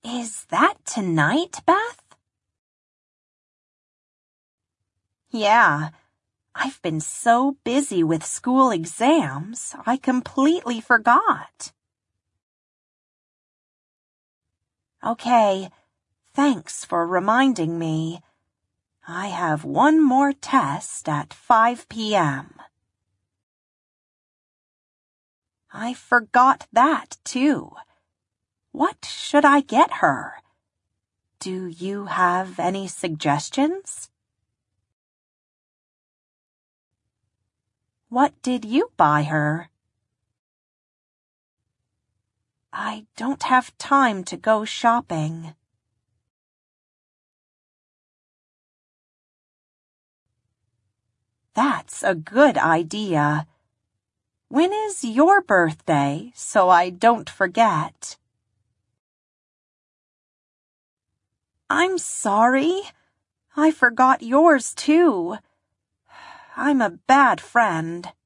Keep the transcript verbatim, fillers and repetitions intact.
Is that tonight, Beth? Yeah, I've been so busy with school exams, I completely forgot. Okay, thanks for reminding me. I have one more test at five p.m. I forgot that, too. What should I get her? Do you have any suggestions? What did you buy her? I don't have time to go shopping. That's a good idea. When is your birthday, so I don't forget? I'm sorry. I forgot yours too. I'm a bad friend.